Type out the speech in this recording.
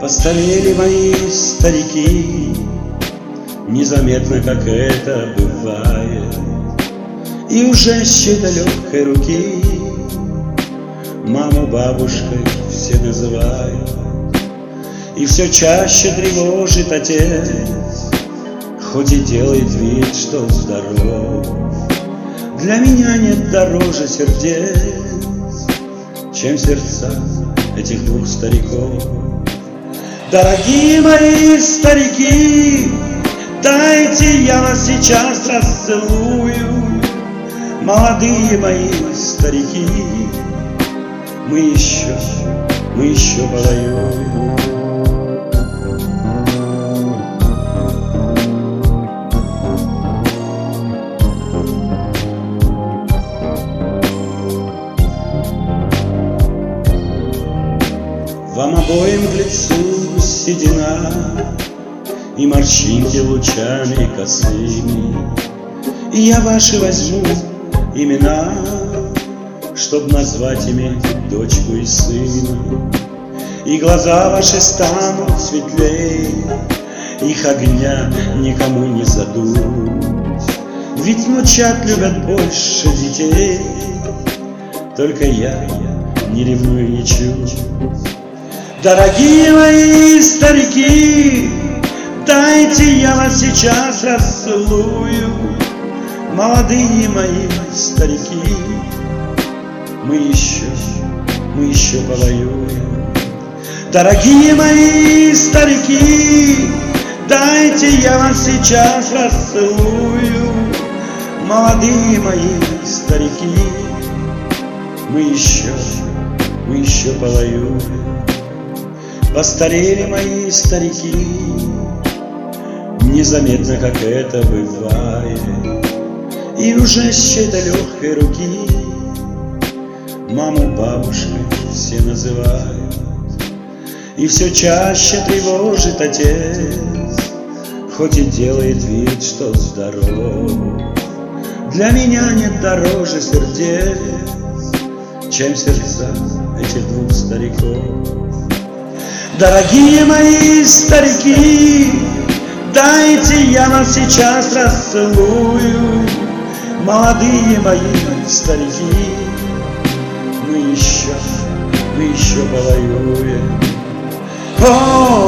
Постарели мои старики, незаметно, как это бывает, и уже с чьей-то легкой руки маму бабушкой все называют. И все чаще тревожит отец, хоть и делает вид, что здоров. Для меня нет дороже сердец, чем сердца этих двух стариков. Дорогие мои старики, дайте я вас сейчас расцелую. Молодые мои старики, мы еще повоюем. Вам обоим в лицу седина и морщинки лучами косыми, и я ваши возьму имена, чтоб назвать ими дочку и сына. И глаза ваши станут светлее, их огня никому не задуть, ведь внучат любят больше детей. Только я не ревную ничуть. Дорогие мои старики, дайте я вас сейчас расцелую. Молодые мои старики, мы еще повоюем. Дорогие мои старики, дайте я вас сейчас расцелую. Молодые мои старики, мы еще повоюем. Постарели мои старики, незаметно, как это бывает, и уже с чьей-то легкой руки маму бабушкой все называют. И все чаще тревожит отец, хоть и делает вид, что здоров. Для меня нет дороже сердец, чем сердца этих двух стариков. Дорогие мои старики, дайте я вас сейчас расцелую. Молодые мои старики, мы еще повоюем. О,